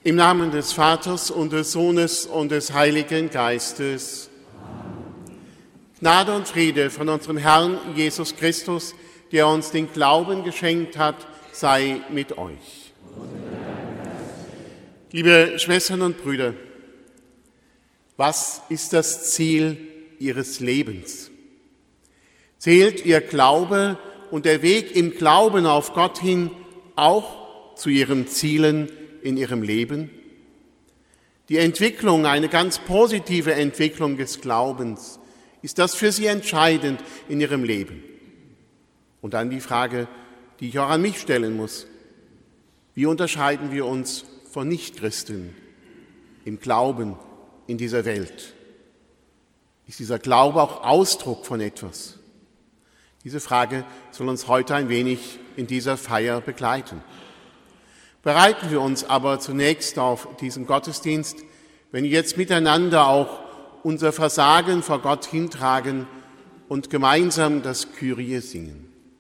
Im Namen des Vaters und des Sohnes und des Heiligen Geistes. Gnade und Friede von unserem Herrn Jesus Christus, der uns den Glauben geschenkt hat, sei mit euch. Liebe Schwestern und Brüder, was ist das Ziel Ihres Lebens? Zählt Ihr Glaube und der Weg im Glauben auf Gott hin auch zu Ihren Zielen in Ihrem Leben? Die Entwicklung, eine ganz positive Entwicklung des Glaubens, ist das für Sie entscheidend in Ihrem Leben? Und dann die Frage, die ich auch an mich stellen muss: Wie unterscheiden wir uns von Nichtchristen im Glauben in dieser Welt? Ist dieser Glaube auch Ausdruck von etwas? Diese Frage soll uns heute ein wenig in dieser Feier begleiten. Bereiten wir uns aber zunächst auf diesen Gottesdienst, wenn wir jetzt miteinander auch unser Versagen vor Gott hintragen und gemeinsam das Kyrie singen.